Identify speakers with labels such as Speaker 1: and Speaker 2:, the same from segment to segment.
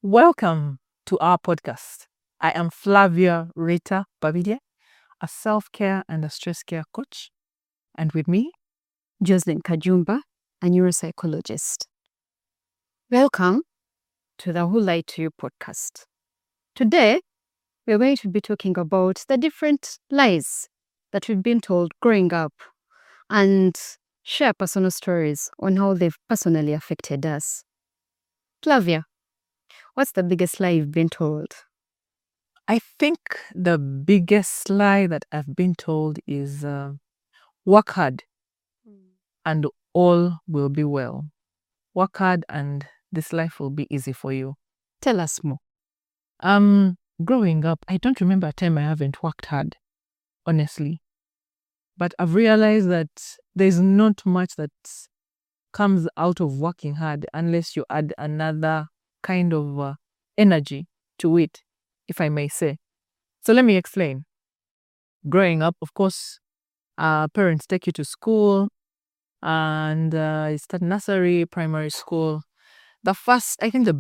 Speaker 1: Welcome to our podcast. I am Flavia Rita Babidia, a self-care and a stress care coach. And with me,
Speaker 2: Jocelyn Kajumba, a neuropsychologist. Welcome to the Who Lied to You podcast. Today, we're going to be talking about the different lies that we've been told growing up and share personal stories on how they've personally affected us. Flavia, what's the biggest lie you've been told?
Speaker 1: I think the biggest lie that I've been told is work hard and all will be well. Work hard and this life will be easy for you.
Speaker 2: Tell us more.
Speaker 1: Growing up, I don't remember a time I haven't worked hard, honestly. But I've realized that there's not much that comes out of working hard unless you add another kind of energy to it, if I may say. So let me explain. Growing up, of course, parents take you to school and you start nursery, primary school. The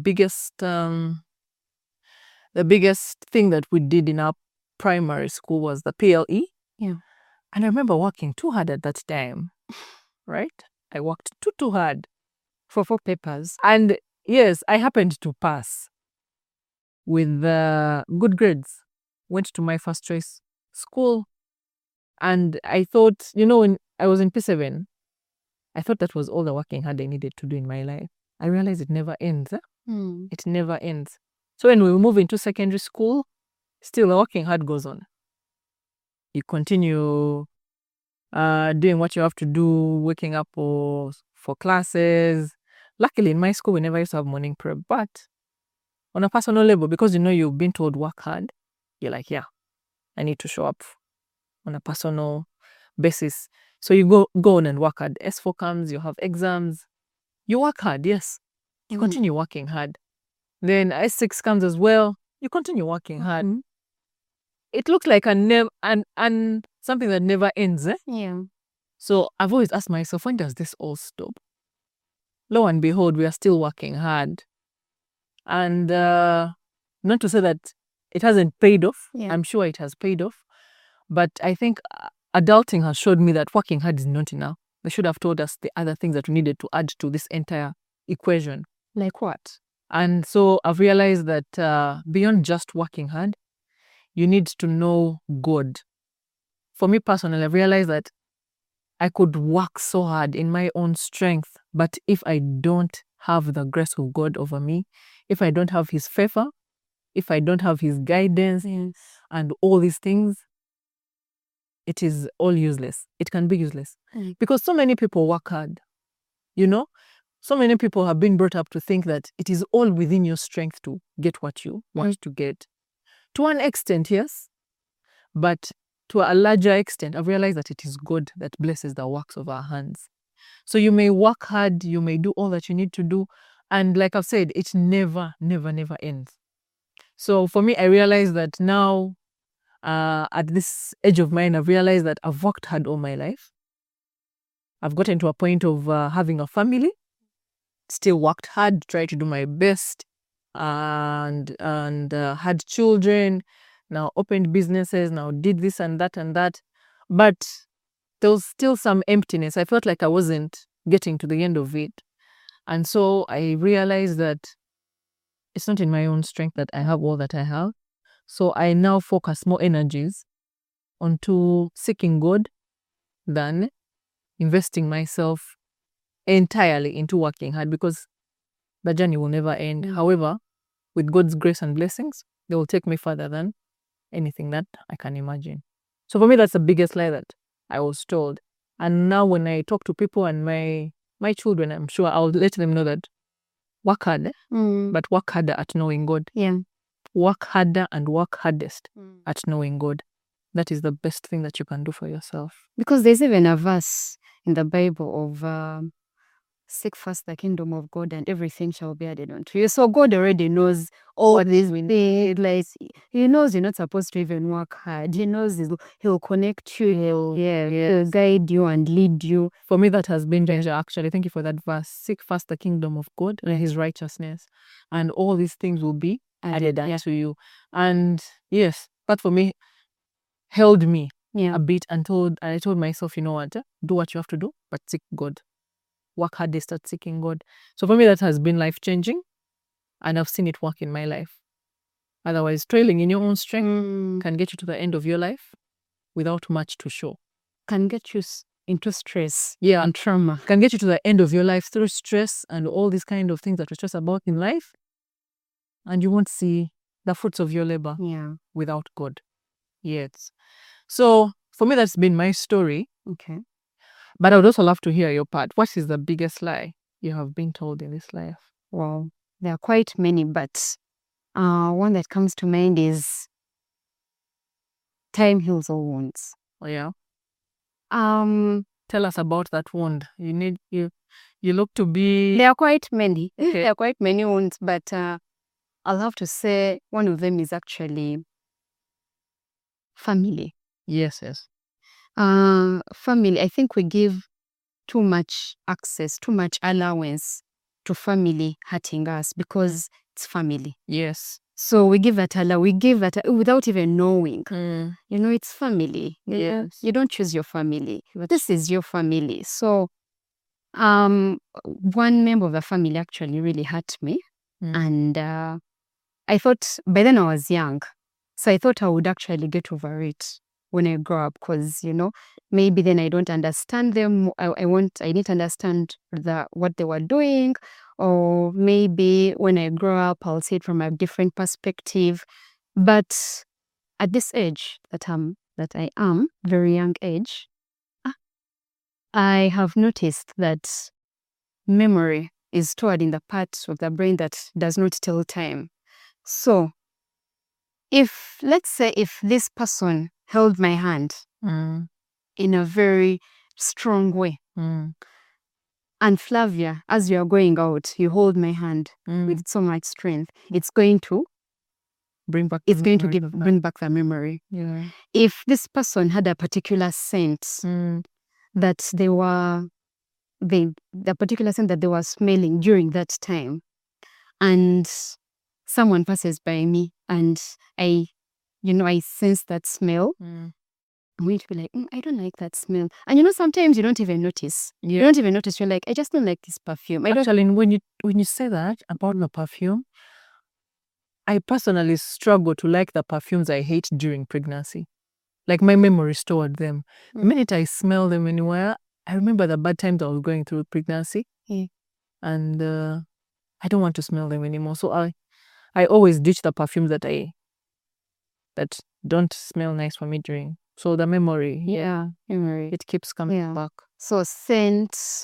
Speaker 1: biggest thing that we did in our primary school was the PLE.
Speaker 2: Yeah.
Speaker 1: And I remember working too hard at that time, right? I worked too hard.
Speaker 2: For 4 papers.
Speaker 1: And yes, I happened to pass with good grades. Went to my first choice school. And I thought, when I was in P7, I thought that was all the working hard I needed to do in my life. I realized it never ends. It never ends. So when we move into secondary school, still the working hard goes on. You continue doing what you have to do, waking up for classes. Luckily, in my school, we never used to have morning prep. But on a personal level, because you've been told work hard, you're like, yeah, I need to show up on a personal basis. So you go on and work hard. S4 comes, you have exams. You work hard, yes. You continue working hard. Then S6 comes as well. You continue working hard. It looks like something that never ends.
Speaker 2: Yeah.
Speaker 1: So I've always asked myself, when does this all stop? Lo and behold, we are still working hard. And not to say that it hasn't paid off.
Speaker 2: Yeah.
Speaker 1: I'm sure it has paid off. But I think adulting has showed me that working hard is not enough. They should have told us the other things that we needed to add to this entire equation.
Speaker 2: Like what?
Speaker 1: And so I've realized that beyond just working hard, you need to know God. For me personally, I've realized that I could work so hard in my own strength, but if I don't have the grace of God over me, if I don't have His favor, if I don't have His guidance and all these things, it is all useless. It can be useless. Because so many people work hard, So many people have been brought up to think that it is all within your strength to get what you want to get. To an extent, yes. But to a larger extent, I've realized that it is God that blesses the works of our hands. So you may work hard, you may do all that you need to do. And like I've said, it never, never, never ends. So for me, I realized that now, at this age of mine, I've realized that I've worked hard all my life. I've gotten to a point of having a family. Still worked hard, tried to do my best, and had children, now opened businesses, now did this and that. But there was still some emptiness. I felt like I wasn't getting to the end of it. And so I realized that it's not in my own strength that I have all that I have. So I now focus more energies onto seeking God than investing myself entirely into working hard, because the journey will never end. However, with God's grace and blessings, they will take me further than anything that I can imagine. So for me, that's the biggest lie that I was told. And now when I talk to people and my children, I'm sure I'll let them know that work hard, but work harder at knowing God.
Speaker 2: Yeah.
Speaker 1: Work harder and work hardest at knowing God. That is the best thing that you can do for yourself.
Speaker 2: Because there's even a verse in the Bible of seek first the kingdom of God and everything shall be added unto you. So God already knows all these things. Like, he knows you're not supposed to even work hard. He knows he'll connect you. He'll guide you and lead you.
Speaker 1: For me, that has been danger, actually. Thank you for that verse. Seek first the kingdom of God and his righteousness, and all these things will be added unto you. And yes, that for me held me a bit and I told myself, you know what, do what you have to do, but seek God. Work hard, they start seeking God. So for me, that has been life-changing, and I've seen it work in my life. Otherwise, toiling in your own strength can get you to the end of your life without much to show.
Speaker 2: Can get you into stress
Speaker 1: and
Speaker 2: trauma.
Speaker 1: Can get you to the end of your life through stress and all these kind of things that we stress about in life, and you won't see the fruits of your labor without God. Yes. So for me, that's been my story.
Speaker 2: Okay.
Speaker 1: But I would also love to hear your part. What is the biggest lie you have been told in this life?
Speaker 2: Well, there are quite many, but one that comes to mind is time heals all wounds.
Speaker 1: Oh, yeah. Tell us about that wound. You look to be...
Speaker 2: There are quite many.
Speaker 1: Okay.
Speaker 2: There are quite many wounds, but I'll have to say one of them is actually family.
Speaker 1: Yes.
Speaker 2: Family. I think we give too much access, too much allowance to family hurting us because it's family.
Speaker 1: Yes.
Speaker 2: So we give that without even knowing. You know, it's family.
Speaker 1: Yes.
Speaker 2: You don't choose your family. This is your family. So one member of the family actually really hurt me. And I thought, by then I was young, so I thought I would actually get over it when I grow up, because, you know, maybe then I don't understand them. I need to understand what they were doing, or maybe when I grow up, I'll see it from a different perspective. But at this age that I am, very young age, I have noticed that memory is stored in the parts of the brain that does not tell time. So, let's say if this person held my hand in a very strong way, and Flavia, as you are going out, you hold my hand with so much strength, it's going to bring back the memory.
Speaker 1: Yeah.
Speaker 2: If this person had a particular scent that they were smelling during that time, and someone passes by me and I sense that smell, I'm going to be like, I don't like that smell. And you know, sometimes you don't even notice.
Speaker 1: Yeah.
Speaker 2: You don't even notice. You're like, I just don't like this perfume.
Speaker 1: Actually, when you say that about the perfume, I personally struggle to like the perfumes I hate during pregnancy. Like, my memory stored them. The minute I smell them anywhere, I remember the bad times I was going through pregnancy.
Speaker 2: Yeah.
Speaker 1: And I don't want to smell them anymore. So I always ditch the perfumes that don't smell nice for me during. So the memory,
Speaker 2: memory,
Speaker 1: it keeps coming back.
Speaker 2: So scents,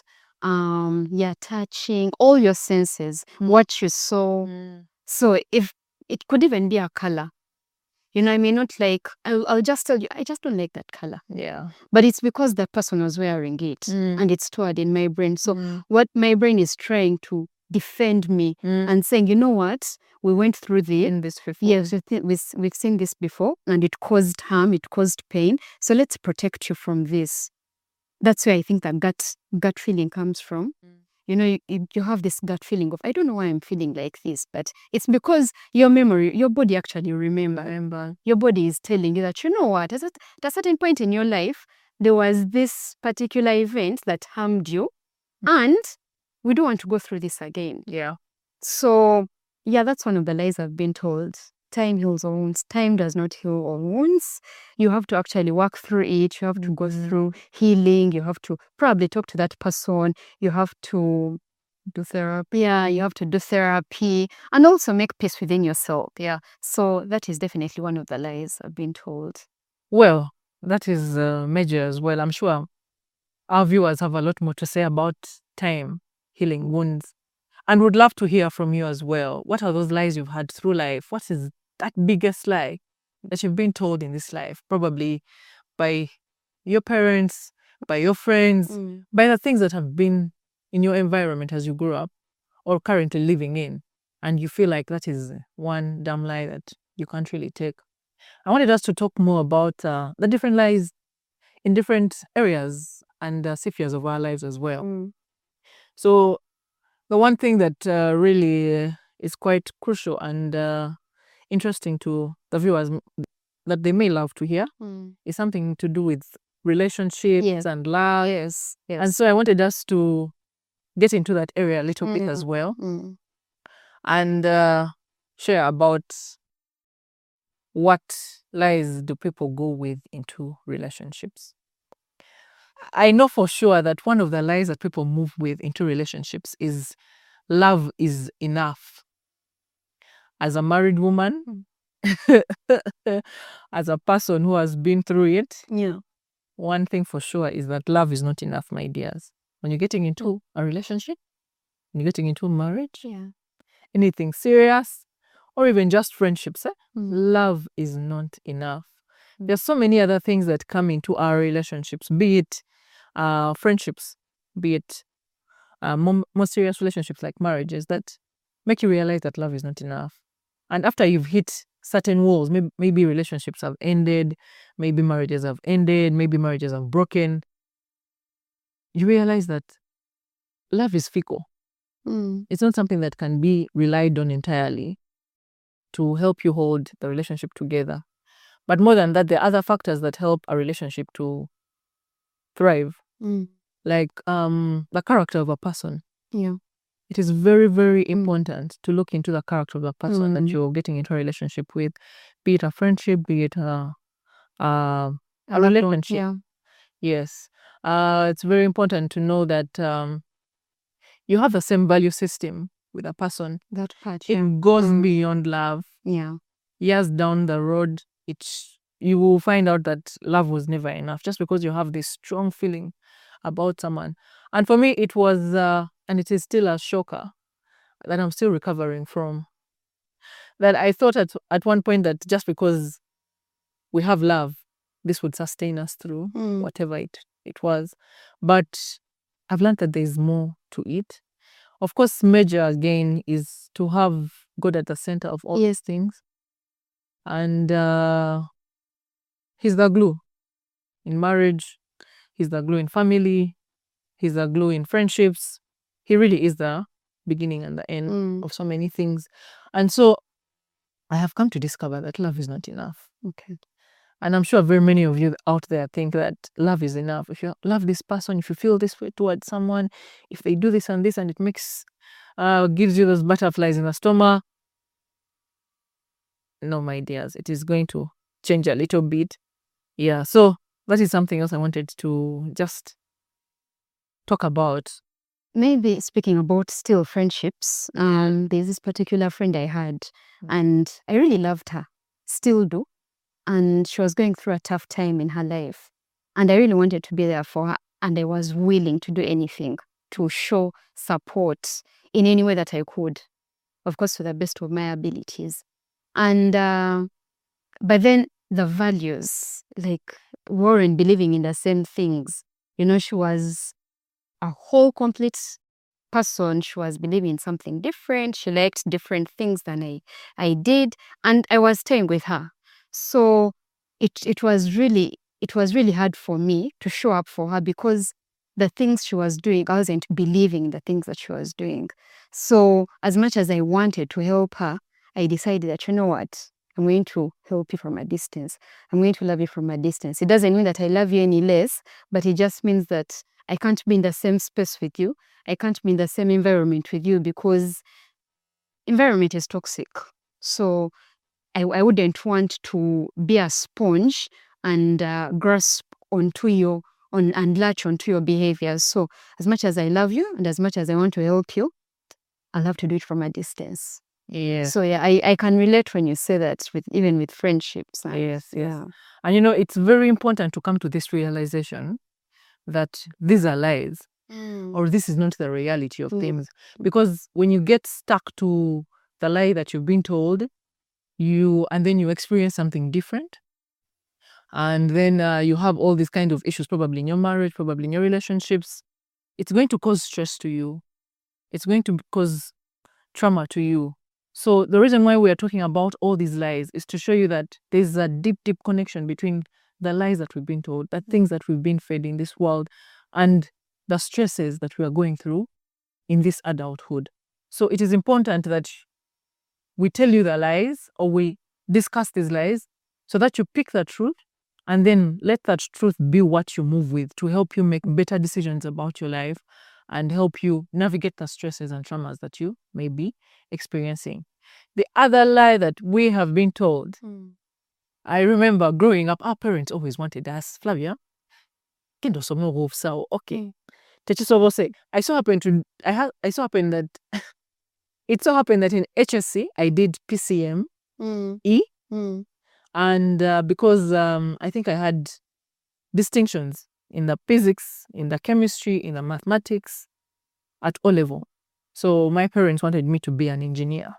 Speaker 2: touching, all your senses, what you saw. So if it could even be a color, you know, I may not like, I'll just tell you, I just don't like that color.
Speaker 1: Yeah.
Speaker 2: But it's because the person was wearing it and it's stored in my brain. So what my brain is trying to defend me and saying, you know what, we went through this before. Yes, we've seen this before, and it caused harm, it caused pain. So let's protect you from this. That's where I think that gut feeling comes from. You know, you have this gut feeling of, I don't know why I'm feeling like this, but it's because your body actually remember. Your body is telling you that, you know what, at a certain point in your life, there was this particular event that harmed you, and we don't want to go through this again.
Speaker 1: Yeah.
Speaker 2: So, that's one of the lies I've been told. Time heals all wounds. Time does not heal all wounds. You have to actually work through it. You have to go through healing. You have to probably talk to that person. You have to
Speaker 1: do therapy.
Speaker 2: Yeah, you have to do therapy and also make peace within yourself. Yeah. So that is definitely one of the lies I've been told.
Speaker 1: Well, that is major as well. I'm sure our viewers have a lot more to say about time healing wounds. And would love to hear from you as well. What are those lies you've had through life? What is that biggest lie that you've been told in this life? Probably by your parents, by your friends, by the things that have been in your environment as you grow up or currently living in, and you feel like that is one damn lie that you can't really take. I wanted us to talk more about the different lies in different areas and spheres of our lives as well. So the one thing that really is quite crucial and interesting to the viewers that they may love to hear is something to do with relationships and love.
Speaker 2: Yes.
Speaker 1: And so I wanted us to get into that area a little bit as well and share about what lies do people go with into relationships. I know for sure that one of the lies that people move with into relationships is love is enough. As a married woman, as a person who has been through it, one thing for sure is that love is not enough, my dears. When you're getting into a relationship, when you're getting into marriage, anything serious, or even just friendships, love is not enough. There's so many other things that come into our relationships, be it friendships, be it more serious relationships like marriages, that make you realize that love is not enough. And after you've hit certain walls, maybe relationships have ended, maybe marriages have ended, maybe marriages have broken, you realize that love is fickle. It's not something that can be relied on entirely to help you hold the relationship together. But more than that, there are other factors that help a relationship to thrive, like the character of a person. It is very, very important to look into the character of the person that you're getting into a relationship with, be it a friendship, be it a relationship. Yes. It's very important to know that you have the same value system with a person.
Speaker 2: That part,
Speaker 1: It goes beyond love. Years down the road, you will find out that love was never enough just because you have this strong feeling about someone. And for me, it was, and it is still a shocker that I'm still recovering from. That I thought at one point that just because we have love, this would sustain us through whatever it was. But I've learned that there's more to it. Of course, major again is to have God at the center of all these things. And he's the glue in marriage. He's the glue in family. He's the glue in friendships. He really is the beginning and the end of so many things. And so I have come to discover that love is not enough. And I'm sure very many of you out there think that love is enough. If you love this person, if you feel this way towards someone, if they do this and this and it gives you those butterflies in the stomach. No, my dears, it is going to change a little bit. Yeah, so that is something else I wanted to just talk about.
Speaker 2: Maybe speaking about still friendships, there's this particular friend I had and I really loved her, still do. And she was going through a tough time in her life. And I really wanted to be there for her. And I was willing to do anything to show support in any way that I could. Of course, to the best of my abilities. And, but then the values, like Warren believing in the same things. She was a whole complete person. She was believing in something different. She liked different things than I did. And I was staying with her. So it was really hard for me to show up for her because the things she was doing, I wasn't believing the things that she was doing. So as much as I wanted to help her, I decided that, you know what, I'm going to help you from a distance. I'm going to love you from a distance. It doesn't mean that I love you any less, but it just means that I can't be in the same space with you. I can't be in the same environment with you because environment is toxic. So I wouldn't want to be a sponge and grasp onto your and latch onto your behaviors. So as much as I love you and as much as I want to help you, I'll have to do it from a distance.
Speaker 1: Yes.
Speaker 2: So yeah, I can relate when you say that even with friendships.
Speaker 1: Yes. And it's very important to come to this realization that these are lies or this is not the reality of things. Because when you get stuck to the lie that you've been told, and then you experience something different, and then you have all these kind of issues probably in your marriage, probably in your relationships, it's going to cause stress to you. It's going to cause trauma to you. So the reason why we are talking about all these lies is to show you that there's a deep, deep connection between the lies that we've been told, the things that we've been fed in this world, and the stresses that we are going through in this adulthood. So it is important that we tell you the lies, or we discuss these lies, so that you pick the truth and then let that truth be what you move with to help you make better decisions about your life and help you navigate the stresses and traumas that you may be experiencing. The other lie that we have been told, I remember growing up, our parents always wanted us, Flavia, kendo somo rufsa, okay. Techisobo say, I so happened that it so happened that in HSC I did PCM E, and because I think I had distinctions in the physics, in the chemistry, in the mathematics at O level. So my parents wanted me to be an engineer.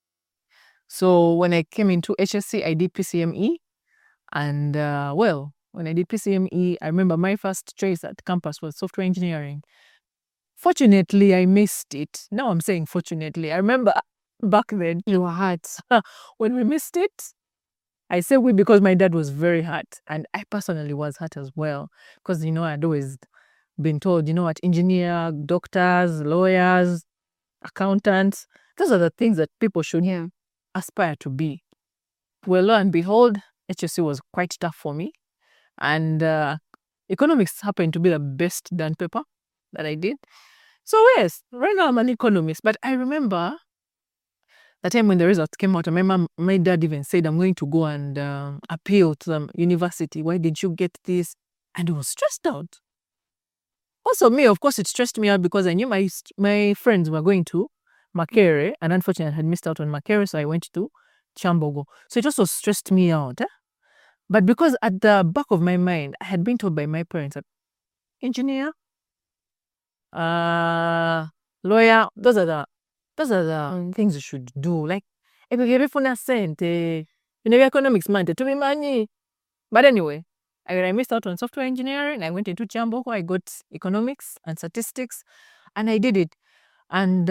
Speaker 1: So when I came into HSC, I did PCME. And when I did PCME, I remember my first choice at campus was software engineering. Fortunately, I missed it. Now I'm saying fortunately. I remember back then,
Speaker 2: You were hurt.
Speaker 1: when we missed it, I say we because my dad was very hurt. And I personally was hurt as well. Because, I'd always been told, what engineer, doctors, lawyers, accountants, those are the things that people should aspire to be. Well, lo and behold, HSC was quite tough for me. And economics happened to be the best done paper that I did. So yes, right now I'm an economist. But I remember the time when the results came out, and my dad even said, I'm going to go and appeal to the university. Why did you get this? And he was stressed out. Also me, of course, it stressed me out because I knew my friends were going to Makerere, and unfortunately I had missed out on Makerere, so I went to Kyambogo. So it also stressed me out. But because at the back of my mind, I had been told by my parents that engineer, lawyer, those are the things you should do. Like, if you give a cent, economics man, to be money. But anyway, I missed out on software engineering. I went into Kyambogo. I got economics and statistics, and I did it. And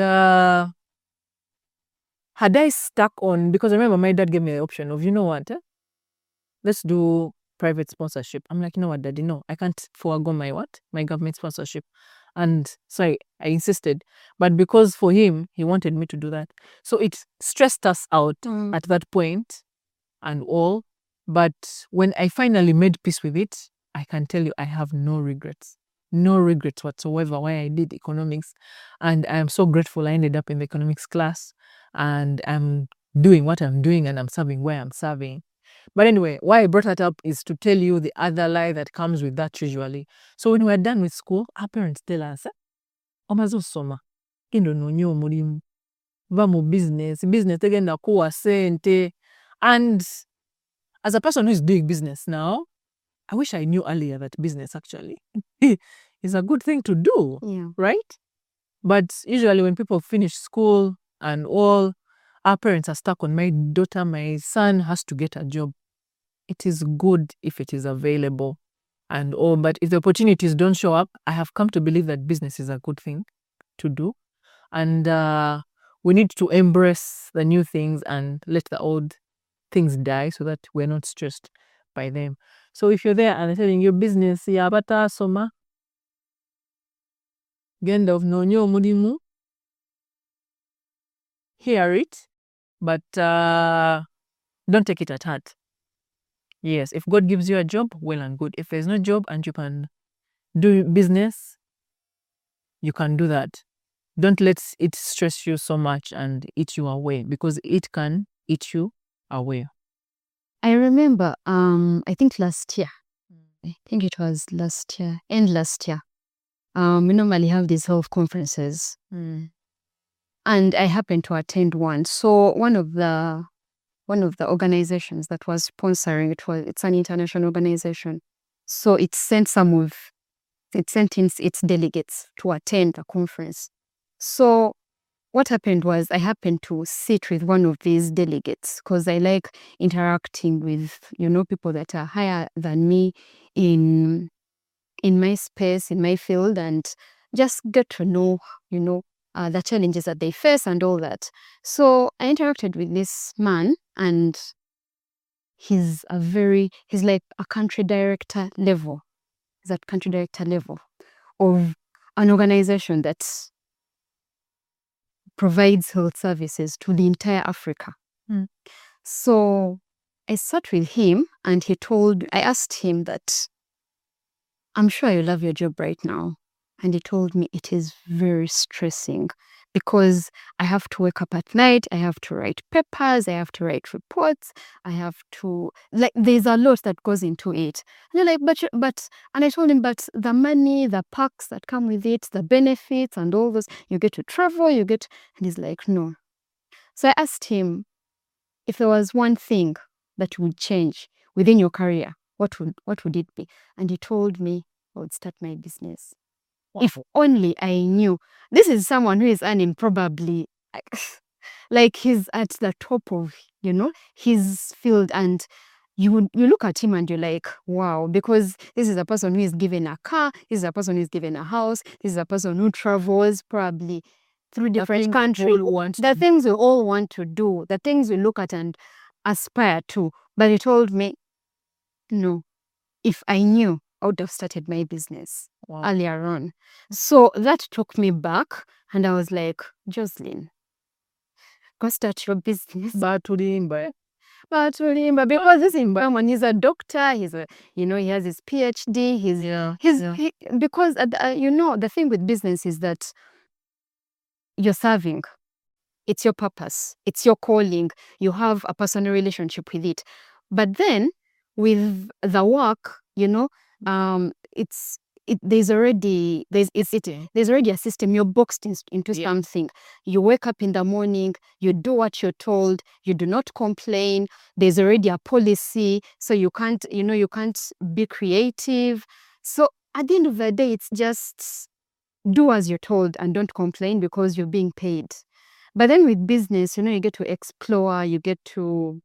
Speaker 1: had I stuck on, because I remember my dad gave me the option of, let's do private sponsorship. I'm like, you know what, Daddy, no, I can't forego my government sponsorship. And so I insisted. But because for him, he wanted me to do that. So it stressed us out at that point and all. But when I finally made peace with it, I can tell you I have no regrets. No regrets whatsoever why I did economics. And I'm so grateful I ended up in the economics class. And I'm doing what I'm doing, and I'm serving where I'm serving. But anyway, why I brought that up is to tell you the other lie that comes with that usually. So when we're done with school, our parents tell us, omaze osoma, kendo nonye omulimu, va mu business tegenda kuwa sente. And as a person who is doing business now, I wish I knew earlier that business actually is a good thing to do, right? But usually when people finish school and all, our parents are stuck on my daughter, my son has to get a job. It is good if it is available and all, but if the opportunities don't show up, I have come to believe that business is a good thing to do. And we need to embrace the new things and let the old things die so that we're not stressed by them. So if you're there and they're telling you business, bata soma, genda of nonyo mudimu, hear it, but don't take it at heart. Yes, if God gives you a job, well and good. If there's no job and you can do business, you can do that. Don't let it stress you so much and eat you away, because it can eat you away.
Speaker 2: I remember, I think last year, end last year, we normally have these health conferences. And I happened to attend one. So one of the organizations that was sponsoring it's an international organization. So it sent in its delegates to attend a conference. So what happened was I happened to sit with one of these delegates because I like interacting with, people that are higher than me in my space, in my field. And just get to know, the challenges that they face and all that. So I interacted with this man, and he's like a country director level. He's at country director level of an organization that provides health services to the entire Africa.
Speaker 1: Mm.
Speaker 2: So I sat with him, and I asked him that, I'm sure you love your job right now. And he told me it is very stressing because I have to wake up at night, I have to write papers, I have to write reports, I have to, like, there's a lot that goes into it. And you're like, and I told him, but the money, the perks that come with it, the benefits and all those, you get to travel, and he's like, no. So I asked him, if there was one thing that would change within your career, what would it be? And he told me, I would start my business. Wow. If only I knew. This is someone who is earning probably like he's at the top of, his field, and you look at him and you're like, wow, because this is a person who is given a car, this is a person who is given a house, this is a person who travels probably through different countries. The things we all want to do, the things we look at and aspire to. But he told me, no, if I knew, I would have started my business earlier on. So that took me back, and I was like, Jocelyn, go start your business.
Speaker 1: Batulimba.
Speaker 2: Because this man, he's a doctor, he has his PhD, because the thing with business is that you're serving. It's your purpose. It's your calling. You have a personal relationship with it. But then with the work, there's already a system. You're boxed into something. You wake up in the morning, you do what you're told, you do not complain. There's already a policy, so you can't be creative. So at the end of the day, it's just do as you're told and don't complain because you're being paid. But then with business, you get to explore, you get to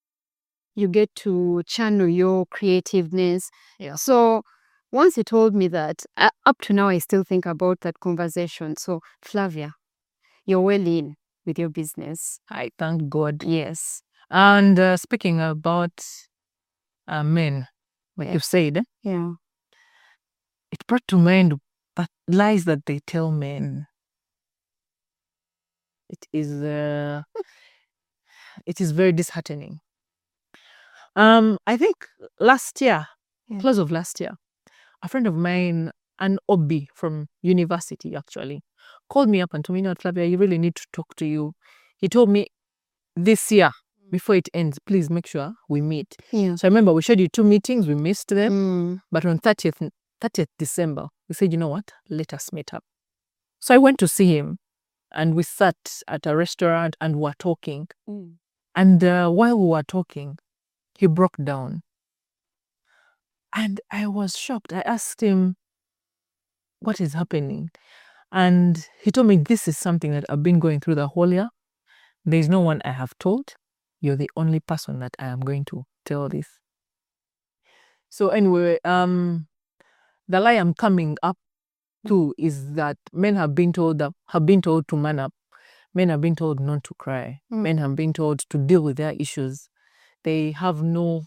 Speaker 2: channel your creativeness.
Speaker 1: Yeah.
Speaker 2: So once he told me that, up to now I still think about that conversation. So Flavia, you're well in with your business.
Speaker 1: I thank God.
Speaker 2: Yes.
Speaker 1: And speaking about men, like you've said, it brought to mind that lies that they tell men. It is very disheartening. I think last year, close of last year, a friend of mine, an OB from university actually, called me up and told me, Flavia, you really need to talk to you. He told me this year, before it ends, please make sure we meet.
Speaker 2: Yeah.
Speaker 1: So I remember we scheduled 2 meetings, we missed them. But on 30th December, we said, you know what, let us meet up. So I went to see him, and we sat at a restaurant and were talking. And while we were talking, he broke down. And I was shocked. I asked him, what is happening? And he told me, this is something that I've been going through the whole year. There's no one I have told. You're the only person that I am going to tell this. So anyway, the lie I'm coming up to is that men have been told to man up. Men have been told not to cry. Men have been told to deal with their issues. They have no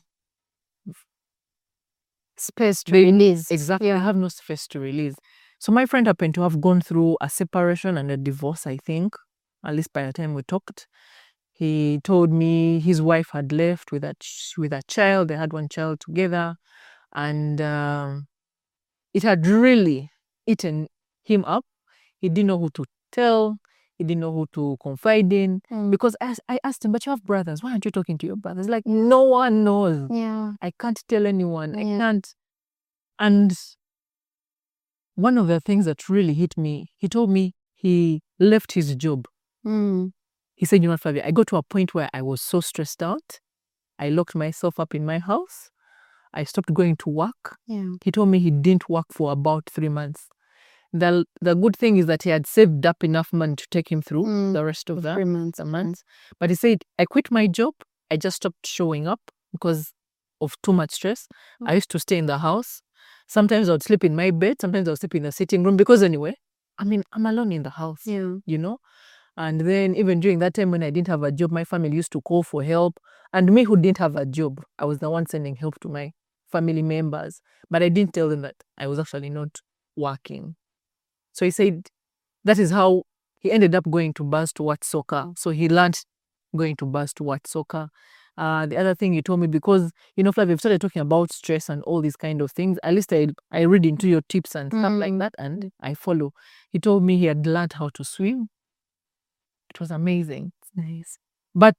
Speaker 2: space to release.
Speaker 1: Exactly. They have no space to release. So my friend happened to have gone through a separation and a divorce, I think, at least by the time we talked. He told me his wife had left with a child. They had one child together. And it had really eaten him up. He didn't know who to tell. He didn't know who to confide in. Because I asked him, but you have brothers. Why aren't you talking to your brothers? Like, no one knows.
Speaker 2: Yeah.
Speaker 1: I can't tell anyone. I can't. And one of the things that really hit me, he told me he left his job. He said, you know what, Flavia, I got to a point where I was so stressed out. I locked myself up in my house. I stopped going to work.
Speaker 2: Yeah.
Speaker 1: He told me he didn't work for about 3 months. The good thing is that he had saved up enough money to take him through the rest of the
Speaker 2: 3 months.
Speaker 1: months. But he said, I quit my job. I just stopped showing up because of too much stress. I used to stay in the house. Sometimes I would sleep in my bed. Sometimes I would sleep in the sitting room because anyway, I mean, I'm alone in the house,
Speaker 2: Yeah.
Speaker 1: you know? And then even during that time when I didn't have a job, my family used to call for help. And me who didn't have a job, I was the one sending help to my family members. But I didn't tell them that I was actually not working. So he said that is how he ended up going to bars to watch soccer. So he learned going to bars to watch soccer. The other thing he told me, because, you know, Flav, we've started talking about stress and all these kind of things. At least I read into your tips and stuff like that, and I follow. He told me he had learned how to swim. It was amazing.
Speaker 2: It's nice.
Speaker 1: But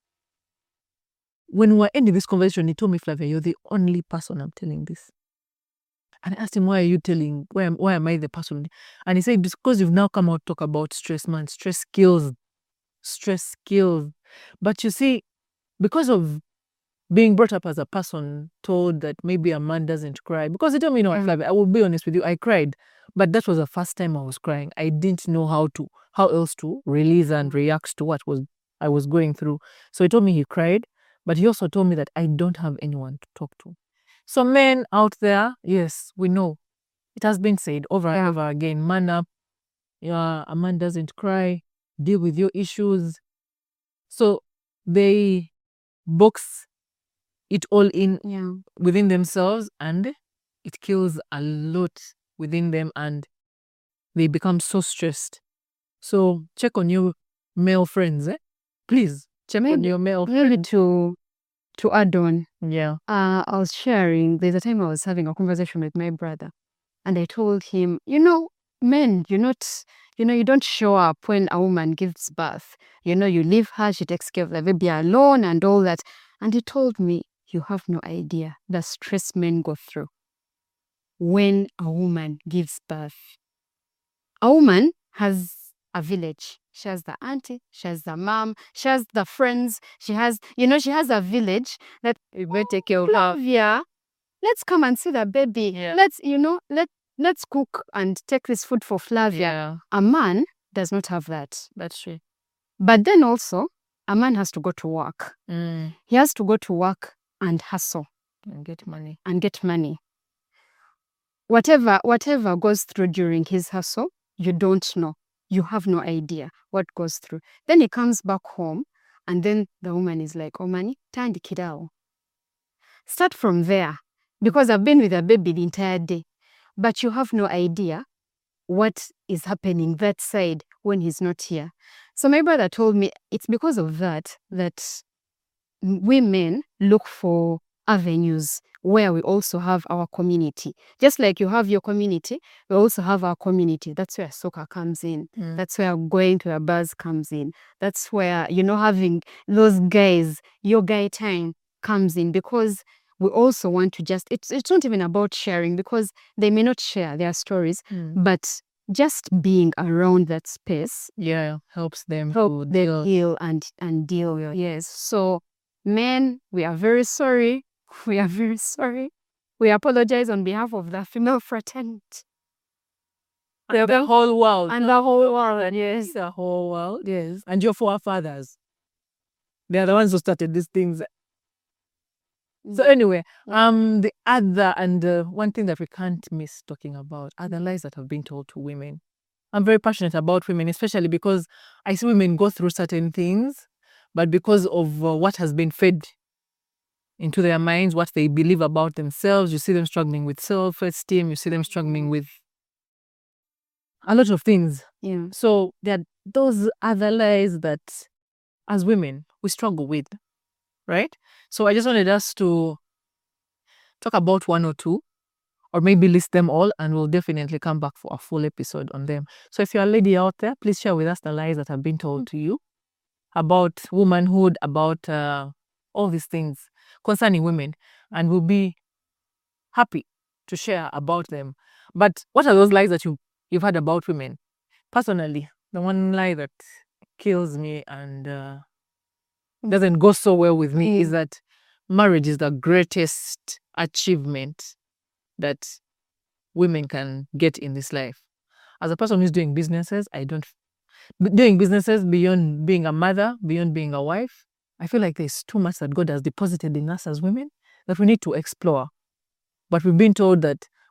Speaker 1: when we were ending this conversation, he told me, Flavia, you're the only person I'm telling this. And I asked him, why are you telling, why am I the person? And he said, because you've now come out to talk about stress, man. Stress kills. Stress kills. But you see, because of being brought up as a person told that maybe a man doesn't cry, because he told me, no, Flavia, I will be honest with you, I cried. But that was the first time I was crying. I didn't know how else to release and react to what I was going through. So he told me he cried, but he also told me that I don't have anyone to talk to. So men out there, yes, we know. It has been said over and over again, man up. Yeah, a man doesn't cry. Deal with your issues. So they box it all in within themselves, and it kills a lot within them, and they become so stressed. So check on your male friends, please. Check on your male friends.
Speaker 2: Maybe to add on.
Speaker 1: Yeah.
Speaker 2: I was sharing, there's a time I was having a conversation with my brother, and I told him, you know, men, you don't show up when a woman gives birth. You know, you leave her, she takes care of the baby alone and all that. And he told me, you have no idea the stress men go through when a woman gives birth. A woman has a village. She has the auntie, she has the mom, she has the friends, she has a village that
Speaker 1: You better take care of her.
Speaker 2: Flavia, let's come and see the baby.
Speaker 1: Yeah.
Speaker 2: Let's cook and take this food for Flavia.
Speaker 1: Yeah,
Speaker 2: A man does not have that.
Speaker 1: that's true.
Speaker 2: But then also, a man has to go to work.
Speaker 1: Mm.
Speaker 2: He has to go to work and hustle
Speaker 1: And get money.
Speaker 2: and get money. Whatever goes through during his hustle, you don't know. You have no idea what goes through. Then he comes back home, and then the woman is like, oh, money, tandi kidao. Start from there, because I've been with a baby the entire day, but you have no idea what is happening that side when he's not here. So my brother told me it's because of that women look for avenues where we also have our community. Just like you have your community, we also have our community. That's where soccer comes in.
Speaker 1: Mm.
Speaker 2: That's where going to the bars comes in. That's where, having those guys, your guy time comes in, because we also want to it's not even about sharing, because they may not share their stories, but just being around that space
Speaker 1: helps them
Speaker 2: help them heal and deal with. Yes. So men, we are very sorry. We are very sorry. We apologize on behalf of the female fraternity.
Speaker 1: The whole world.
Speaker 2: And the whole world, yes.
Speaker 1: The whole world, yes. And your forefathers. They are the ones who started these things. So anyway, the other and one thing that we can't miss talking about are the lies that have been told to women. I'm very passionate about women, especially because I see women go through certain things, but because of what has been fed into their minds, what they believe about themselves, you see them struggling with self-esteem, you see them struggling with a lot of things.
Speaker 2: Yeah.
Speaker 1: So there are those other lies that as women we struggle with, right? So I just wanted us to talk about one or two, or maybe list them all, and we'll definitely come back for a full episode on them. So if you're a lady out there, please share with us the lies that have been told to you about womanhood, about all these things concerning women, and we'll be happy to share about them. But what are those lies that you've heard about women? Personally, the one lie that kills me and doesn't go so well with me is that marriage is the greatest achievement that women can get in this life. As a person who's doing businesses, doing businesses beyond being a mother, beyond being a wife, I feel like there's too much that God has deposited in us as women that we need to explore. But we've been told that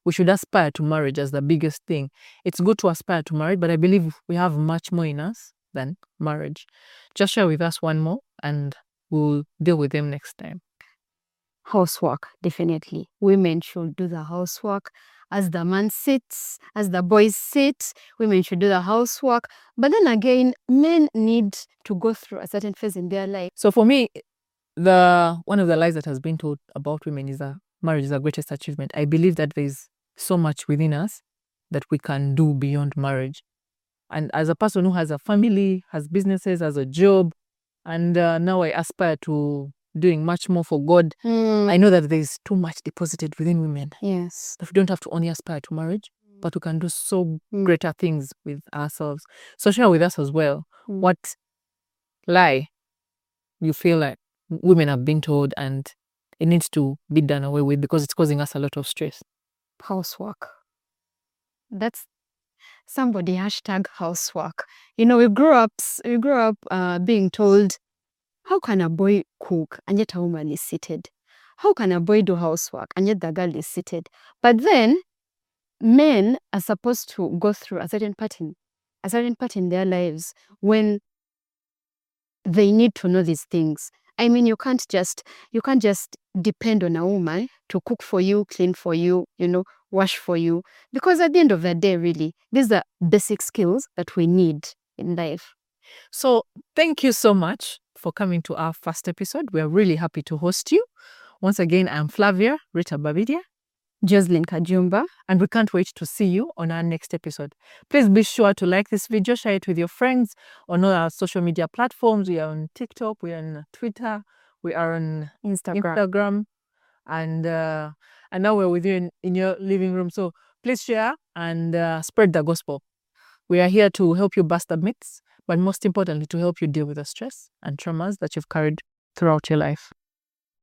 Speaker 1: we should aspire to marriage as the biggest thing. It's good to aspire to marriage, but I believe we have much more in us than marriage. Just share with us one more and we'll deal with them next time.
Speaker 2: Housework, definitely. Women should do the housework. As the man sits, as the boys sit, women should do the housework. But then again, men need to go through a certain phase in their life.
Speaker 1: So for me, one of the lies that has been told about women is that marriage is the greatest achievement. I believe that there's so much within us that we can do beyond marriage. And as a person who has a family, has businesses, has a job, and now I aspire to doing much more for God, I know that there's too much deposited within women.
Speaker 2: Yes.
Speaker 1: That we don't have to only aspire to marriage, but we can do so greater things with ourselves. So share with us as well what lie you feel like women have been told and it needs to be done away with because it's causing us a lot of stress.
Speaker 2: Housework. That's somebody #housework. You know, we grew up being told, how can a boy cook and yet a woman is seated? How can a boy do housework and yet the girl is seated? But then men are supposed to go through a certain part in their lives when they need to know these things. I mean, you can't just depend on a woman to cook for you, clean for you, wash for you. Because at the end of the day, really, these are basic skills that we need in life.
Speaker 1: So thank you so much for coming to our first episode. We are really happy to host you. Once again, I'm Flavia Rita Babidia.
Speaker 2: Jocelyn Kajumba.
Speaker 1: And we can't wait to see you on our next episode. Please be sure to like this video, share it with your friends on all our social media platforms. We are on TikTok, we are on Twitter, we are on Instagram. And now we're with you in your living room. So please share and spread the gospel. We are here to help you bust the myths, but most importantly, to help you deal with the stress and traumas that you've carried throughout your life.